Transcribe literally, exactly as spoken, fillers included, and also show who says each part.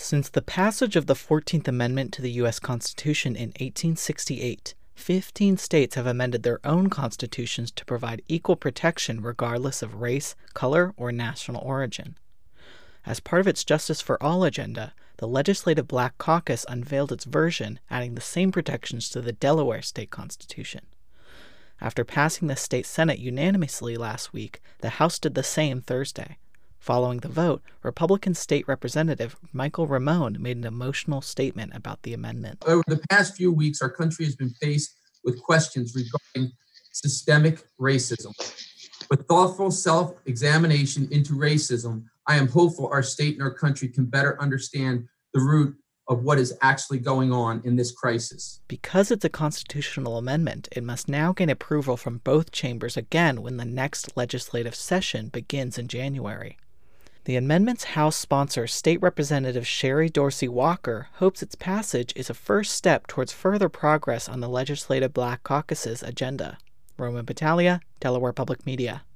Speaker 1: Since the passage of the fourteenth Amendment to the U S Constitution in eighteen sixty-eight, fifteen states have amended their own constitutions to provide equal protection regardless of race, color, or national origin. As part of its Justice for All agenda, the Legislative Black Caucus unveiled its version, adding the same protections to the Delaware state constitution. After passing the state Senate unanimously last week, the House did the same Thursday. Following the vote, Republican State Representative Michael Ramone made an emotional statement about the amendment.
Speaker 2: Over the past few weeks, our country has been faced with questions regarding systemic racism. With thoughtful self-examination into racism, I am hopeful our state and our country can better understand the root of what is actually going on in this crisis.
Speaker 1: Because it's a constitutional amendment, it must now gain approval from both chambers again when the next legislative session begins in January. The amendment's House sponsor, State Representative Sherry Dorsey Walker, hopes its passage is a first step towards further progress on the Legislative Black Caucus's agenda. Roman Battaglia, Delaware Public Media.